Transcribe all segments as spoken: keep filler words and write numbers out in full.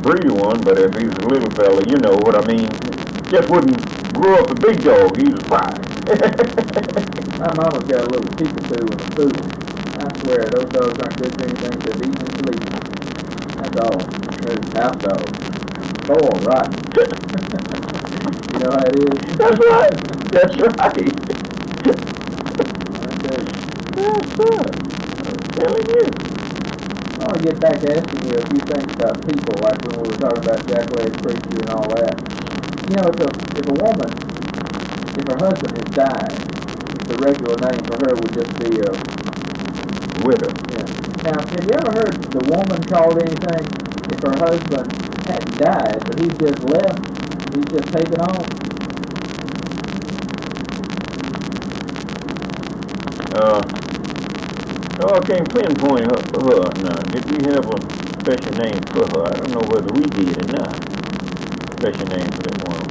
breed one, but if he's a little fella, you know what I mean. Just wouldn't grow up a big dog. He's a fine. My mama's got a little peekaboo in the food. I swear, those dogs aren't good for anything but eating and sleeping. That's all. There's house dogs. Spoiled rotten. You know how it is? That's right. That's right. I tell you. That's right. I'm telling you. I want to get back to asking you a few things about people, like when we were talking about Jack-legged preacher and all that. You know, if a, if a woman, if her husband has died, the regular name for her would just be a Widow. Yeah. Now, have you ever heard the woman called anything if her husband hadn't died, but he's just left, he's just taken on? Uh, oh, I can't pinpoint her, her now. Did we have a special name for her? I don't know whether we did or not. Special name for that woman.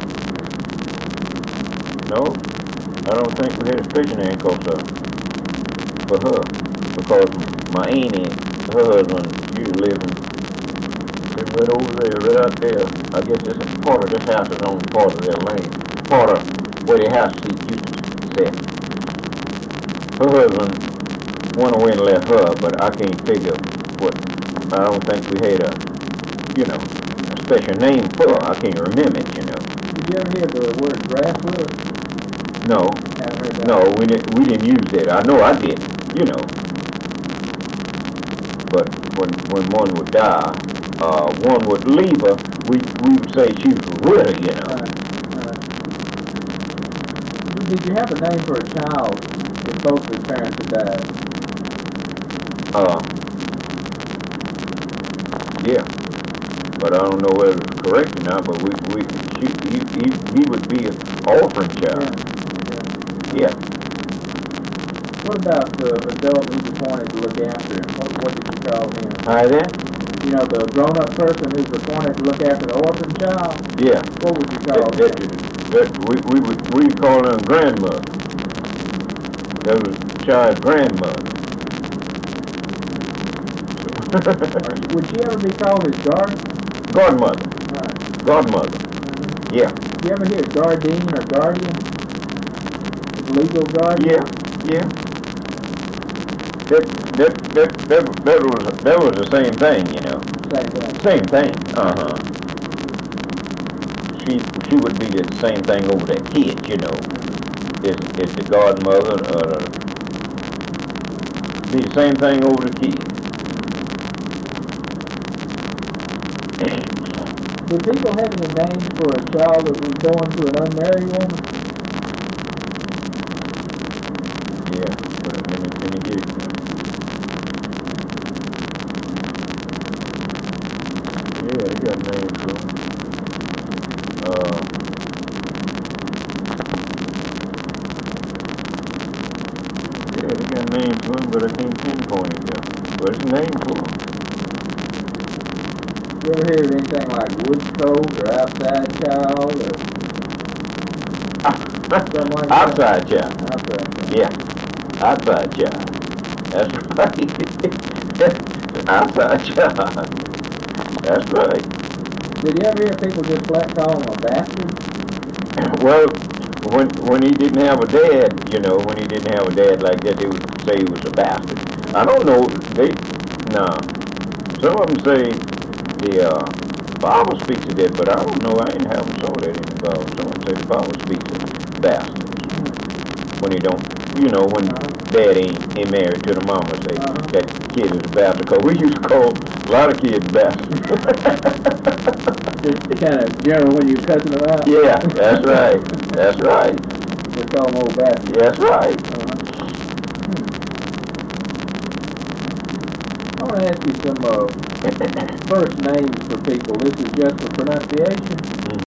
No, I don't think we had a special name called uh, for her. Because my auntie, her husband, she was living, living right over there, right out there. I guess this is part of this house is on part of their lane. Part of where the house seat used to sit. Her husband went away and left her, but I can't figure what, I don't think we had a, you know, a special name for her. I can't remember it, you know. Did you ever hear the word grass widow? No. Haven't heard that. No, we didn't, we didn't use that. I know I didn't, you know. But when when one would die, uh, one would leave her, we we would say she was a widow, you know. Right, right. Did you have a name for a child if both of his parents had died? Uh, yeah. But I don't know whether it's correct or not, but we, we she, he, he, he would be an orphan child. Yeah. Yeah. What about the adult who's appointed to look after him? What, what did you call him? Hi there? You know, the grown-up person who's appointed to look after the orphan child? Yeah. What would you call That, him? that, that, we, we would we call her grandmother. That was the child's grandmother. Or would she ever be called his guard? Godmother. Right. Godmother. Mm-hmm. Yeah. You ever hear guardian or guardian? His legal guardian? Yeah. Yeah. That that that that that was that was the same thing, you know. Same thing. Same thing. Uh huh. She she would be the same thing over that kid, you know. Is is the godmother or uh, be the same thing over the kid. Do people have any names for a child that was born to an unmarried woman? Yeah. But let me let me get it. Yeah, they got names for them. Uh, yeah, they got names for them, but I can't pinpoint it though. But it's a name for them. You ever hear of anything like Woodcote or Outside Child or something like that? Outside child. Outside Child. Yeah. Outside child. That's right. Outside child. That's right. Did you ever hear people just flat call him a bastard? Well, when when he didn't have a dad, you know, when he didn't have a dad like that, they would say he was a bastard. I don't know. They, nah. Some of them say the uh, Bible speaks of that, but I don't know. I ain't haven't saw that in the Bible. Someone say the Bible speaks of bastards when he don't, you know, when dad ain't, ain't married to the mama. Say Uh-huh. that kid is a bastard. Cause we used to call a lot of kids bastards. Just kind of general when you're cussing them out? Yeah, that's right. That's right. They call them old bastards. That's right. Uh-huh. Hmm. I want to ask you some uh, first names for people. This is just for pronunciation.